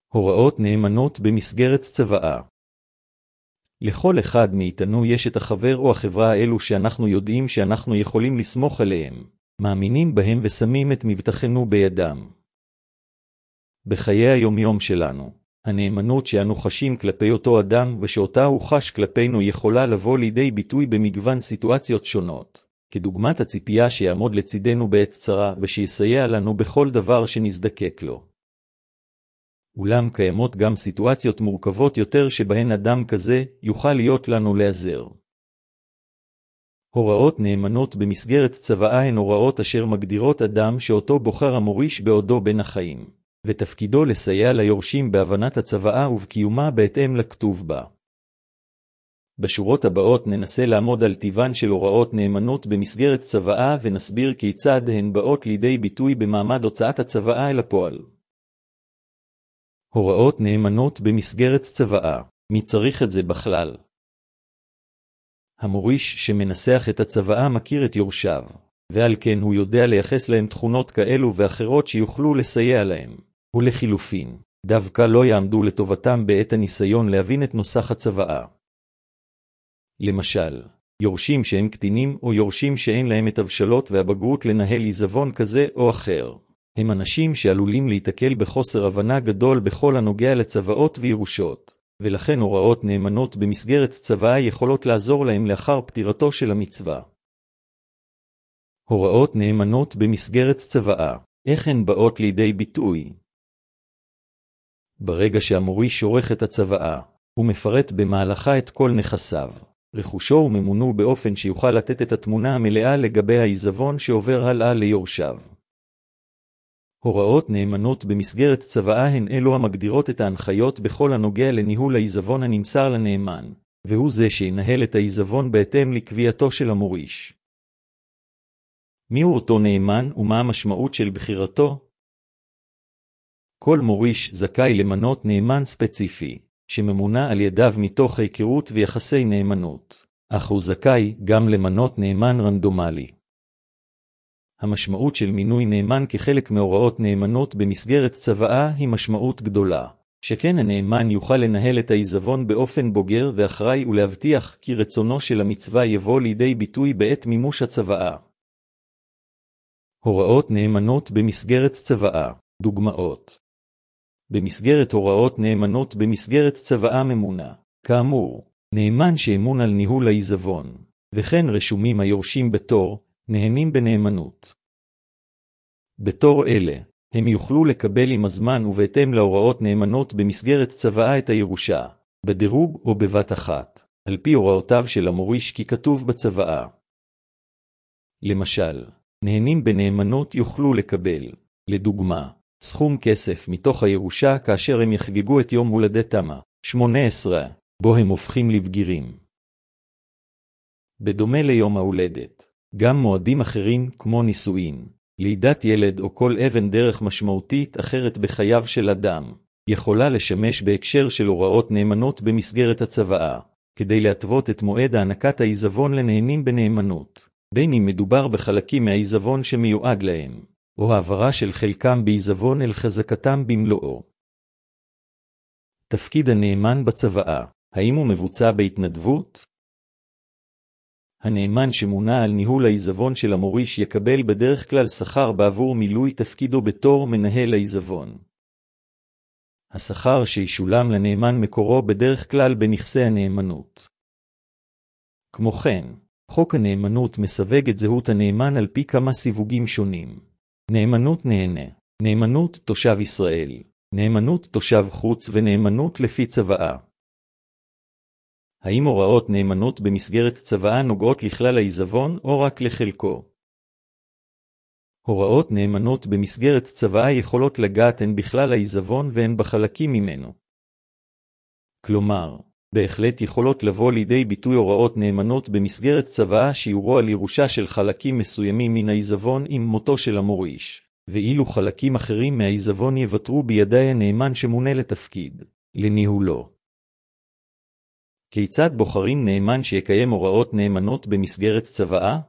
הוראות נאמנות במסגרת צוואה. לכל אחד מאיתנו יש את החבר או החברה האלו שאנחנו יודעים שאנחנו יכולים לסמוך עליהם, מאמינים בהם ושמים את מבטחנו בידם. בחיי היומיום שלנו, הנאמנות שאנו חשים כלפי אותו אדם ושאותה הוא חש כלפינו יכולה לבוא לידי ביטוי במגוון סיטואציות שונות, כדוגמת הציפייה שיעמוד לצידנו בעת צרה ושיסייע לנו בכל דבר שנזדקק לו. אולם קיימות גם סיטואציות מורכבות יותר שבהן אדם כזה יוכל להיות לנו לעזר. הוראות נאמנות במסגרת צוואה הן הוראות אשר מגדירות אדם שאותו בוחר המוריש בעודו בין החיים, ותפקידו לסייע ליורשים בהבנת הצוואה ובקיומה בהתאם לכתוב בה. בשורות הבאות ננסה לעמוד על טיבן של הוראות נאמנות במסגרת צוואה ונסביר כיצד הן באות לידי ביטוי במעמד הוצאת הצוואה אל הפועל. הוראות נאמנות במסגרת צוואה. מי צריך את זה בכלל? המוריש שמנסח את הצוואה מכיר את יורשיו, ועל כן הוא יודע לייחס להם תכונות כאלו ואחרות שיוכלו לסייע להם, ולחילופין, דווקא לא יעמדו לטובתם בעת הניסיון להבין את נוסח הצוואה. למשל, יורשים שהם קטינים או יורשים שאין להם את הבשלות והבגרות לנהל עיזבון כזה או אחר. הם אנשים שעלולים להתקל בחוסר הבנה גדול בכל הנוגע לצוואות וירושות, ולכן הוראות נאמנות במסגרת צוואה יכולות לעזור להם לאחר פטירתו של המצווה. הוראות נאמנות במסגרת צוואה. איך הן באות לידי ביטוי? ברגע שהמוריש עורך את הצוואה, הוא מפרט במהלכה את כל נכסיו, רכושו וממונו באופן שיוכל לתת את התמונה המלאה לגבי העיזבון שעובר הלאה ליורשיו. הוראות נאמנות במסגרת צוואה הן אלו המגדירות את ההנחיות בכל הנוגע לניהול העיזבון הנמסר לנאמן, והוא זה שינהל את העיזבון בהתאם לקביעתו של המוריש. מיהו אותו נאמן ומה המשמעות של בחירתו? כל מוריש זכאי למנות נאמן ספציפי, שממונה על ידיו מתוך היכרות ויחסי נאמנות, אך הוא זכאי גם למנות נאמן רנדומלי. המשמעות של מינוי נאמן כחלק מהוראות נאמנות במסגרת צוואה היא משמעות גדולה, שכן הנאמן יוכל לנהל את העיזבון באופן בוגר ואחראי ולהבטיח כי רצונו של המצווה יבוא לידי ביטוי בעת מימוש הצוואה. הוראות נאמנות במסגרת צוואה. דוגמאות. במסגרת הוראות נאמנות במסגרת צוואה ממונה, כאמור, נאמן שאמון על ניהול העיזבון, וכן רשומים היורשים בתור, נהנים בנאמנות. בתור אלה, הם יוכלו לקבל עם הזמן ובהתאם להוראות נאמנות במסגרת צוואה את הירושה, בדירוג או בבת אחת, על פי הוראותיו של המוריש כי כתוב בצוואה. למשל, נהנים בנאמנות יוכלו לקבל, לדוגמה, סכום כסף מתוך הירושה כאשר הם יחגגו את יום הולדתם, 18, בו הם הופכים לבגירים. בדומה ליום ההולדת, גם מועדים אחרים כמו נישואין, לידת ילד או כל אבן דרך משמעותית אחרת בחייו של אדם, יכולה לשמש בהקשר של הוראות נאמנות במסגרת הצוואה, כדי להתוות את מועד הענקת העיזבון לנהנים בנאמנות, בין אם מדובר בחלקים מהעיזבון שמיועד להם, או העברה של חלקם בעיזבון אל חזקתם במלואו. תפקיד הנאמן בצוואה, האם הוא מבוצע בהתנדבות? הנאמן שמונה על ניהול העיזבון של המוריש יקבל בדרך כלל שכר בעבור מילוי תפקידו בתור מנהל העיזבון. השכר שישולם לנאמן מקורו בדרך כלל בנכסי הנאמנות. כמו כן, חוק הנאמנות מסווג את זהות הנאמן על פי כמה סיווגים שונים. נאמנות נהנה, נאמנות תושב ישראל, נאמנות תושב חוץ ונאמנות לפי צוואה. האם הוראות נאמנות במסגרת צוואה נוגעות לכלל העיזבון או רק לחלקו? הוראות נאמנות במסגרת צוואה יכולות לגעת הן בכלל העיזבון והן בחלקים ממנו. כלומר, בהחלט יכולות לבוא לידי ביטוי הוראות נאמנות במסגרת צוואה שיורו על ירושה של חלקים מסוימים מן העיזבון עם מותו של המוריש, ואילו חלקים אחרים מהעיזבון יוותרו בידי הנאמן שמונה לתפקיד, לניהולו. כיצד בוחרים נאמן שיקיים הוראות נאמנות במסגרת צוואה?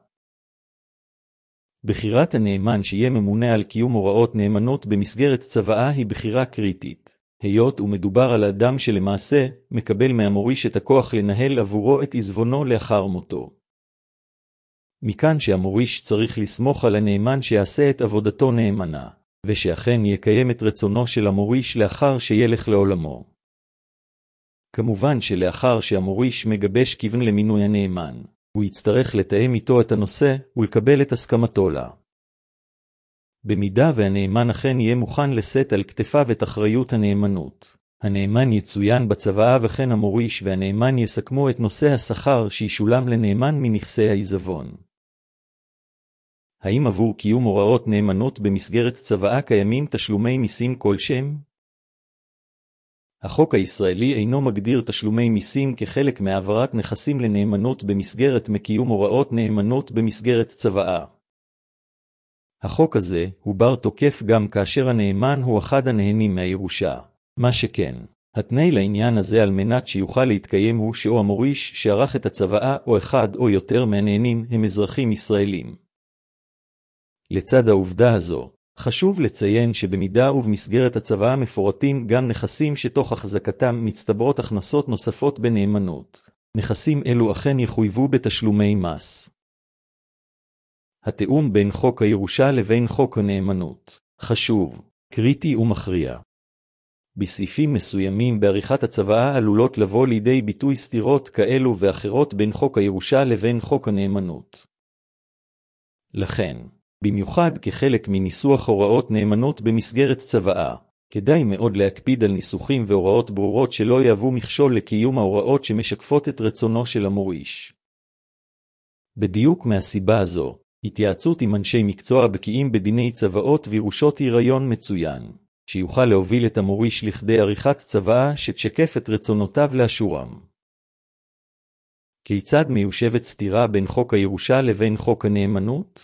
בחירת הנאמן שיהיה ממונה על קיום הוראות נאמנות במסגרת צוואה היא בחירה קריטית, היות ומדובר על אדם שלמעשה מקבל מהמוריש את הכוח לנהל עבורו את עזבונו לאחר מותו. מכאן שהמוריש צריך לסמוך על הנאמן שיעשה את עבודתו נאמנה, ושאכן יקיים את רצונו של המוריש לאחר שילך לעולמו. כמובן שלאחר שהמוריש מגבש כיוון למינוי הנאמן, הוא יצטרך לתאם איתו את הנושא ולקבל את הסכמתו לה. במידה והנאמן אכן יהיה מוכן לשאת על כתפיו את אחריות הנאמנות, הנאמן יצוין בצוואה וכן המוריש והנאמן יסכמו את נושא השכר שישולם לנאמן מנכסי העיזבון. האם עבור קיום הוראות נאמנות במסגרת צוואה קיימים תשלומי מיסים כלשהם? החוק הישראלי אינו מגדיר תשלומי מיסים כחלק מהעברת נכסים לנאמנות במסגרת מקיום הוראות נאמנות במסגרת צוואה. החוק הזה הוא בר תוקף גם כאשר הנאמן הוא אחד הנהנים מהירושה. מה שכן, התנאי לעניין הזה על מנת שיוכל להתקיים הוא שאו המוריש שערך את הצוואה או אחד או יותר מהנהנים הם אזרחים ישראלים. לצד העובדה הזו, חשוב לציין שבמידה ובמסגרת הצוואה מפורטים גם נכסים שתוך החזקתם מצטברות הכנסות נוספות בנאמנות. נכסים אלו אכן יחויבו בתשלומי מס. התיאום בין חוק הירושה לבין חוק הנאמנות חשוב, קריטי ומכריע. בסעיפים מסוימים בעריכת הצוואה עלולות לבוא לידי ביטוי סתירות כאלו ואחרות בין חוק הירושה לבין חוק הנאמנות. לכן, במיוחד כחלק מניסוח הוראות נאמנות במסגרת צוואה, כדאי מאוד להקפיד על ניסוחים והוראות ברורות שלא יהוו מכשול לקיום ההוראות שמשקפות את רצונו של המוריש. בדיוק מהסיבה הזו, התייעצות עם אנשי מקצוע בקיאים בדיני צוואות וירושות היא רעיון מצוין, שיוכל להוביל את המוריש לכדי עריכת צוואה שתשקף את רצונותיו לאשורם. כיצד מיושבת סתירה בין חוק הירושה לבין חוק הנאמנות?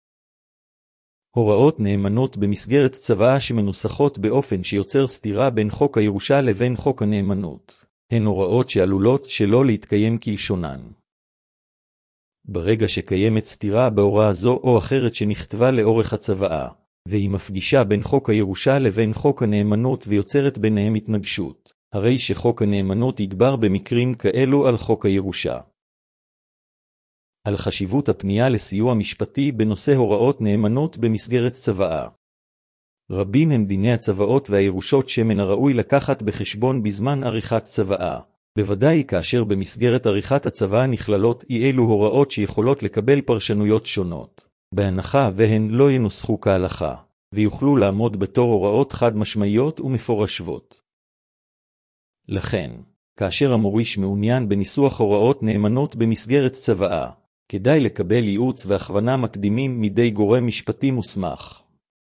הוראות נאמנות במסגרת צוואה שמנוסחות באופן שיוצר סתירה בין חוק הירושה לבין חוק הנאמנות, הן הוראות שעלולות שלא להתקיים כלשונן. ברגע שקיימת סתירה בהוראה זו או אחרת שנכתבה לאורך הצוואה, והיא מפגישה בין חוק הירושה לבין חוק הנאמנות ויוצרת ביניהם התנגשות, הרי שחוק הנאמנות יגבר במקרים כאלו על חוק הירושה. על חשיבות הפנייה לסיוע משפטי בנושא הוראות נאמנות במסגרת צוואה. רבים הם דיני הצוואות והירושות שמן הראוי לקחת בחשבון בזמן עריכת צוואה, בוודאי כאשר במסגרת עריכת הצוואה נכללות אילו הוראות שיכולות לקבל פרשנויות שונות, בהנחה והן לא ינוסחו כהלכה, ויוכלו לעמוד בתור הוראות חד משמעיות ומפורשות. לכן, כאשר המוריש מעוניין בניסוח הוראות נאמנות במסגרת צוואה, כדאי לקבל ייעוץ והכוונה מקדימים מידי גורם משפטי מוסמך.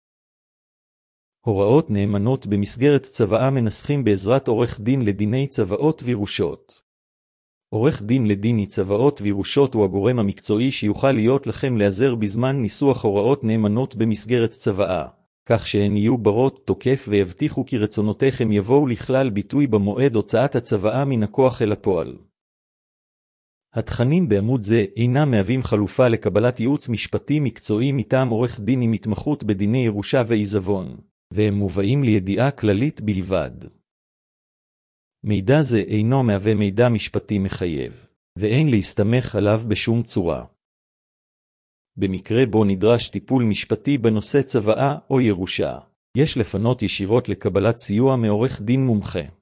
הוראות נאמנות במסגרת צוואה מנסחים בעזרת עורך דין לדיני צוואות וירושות. עורך דין לדיני צוואות וירושות הוא הגורם המקצועי שיוכל להיות לכם לעזר בזמן ניסוח הוראות נאמנות במסגרת צוואה, כך שהן יהיו ברות תוקף ויבטיחו כי רצונותיכם יבואו לכלל ביטוי במועד הוצאת הצוואה מן הכוח אל הפועל. התכנים בעמוד זה אינם מהווים חלופה לקבלת ייעוץ משפטי מקצועי מטעם עורך דין עם התמחות בדיני ירושה ועיזבון, והם מובאים לידיעה כללית בלבד. מידע זה אינו מהווה מידע משפטי מחייב, ואין להסתמך עליו בשום צורה. במקרה בו נדרש טיפול משפטי בנושא צוואה או ירושה, יש לפנות ישירות לקבלת סיוע מעורך דין מומחה.